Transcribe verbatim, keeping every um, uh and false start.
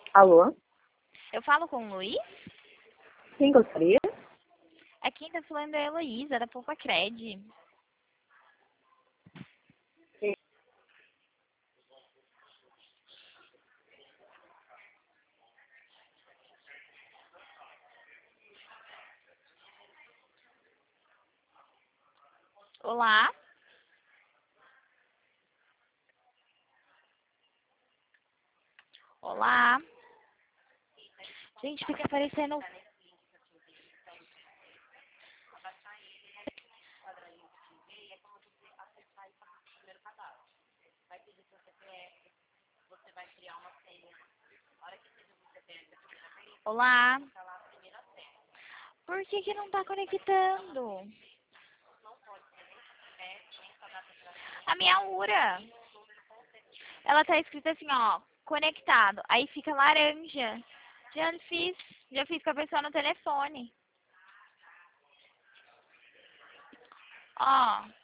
Alô? Eu falo com o Luiz? Quem gostaria? Aqui quem tá falando é a Heloísa, da Poupa Cred. Olá? Olá? Gente, fica aparecendo... Olá? Por que que não tá conectando? A minha URA. Ela tá escrita assim, ó, conectado. Aí fica laranja. Já fiz, já fiz com a pessoa no telefone. Ó.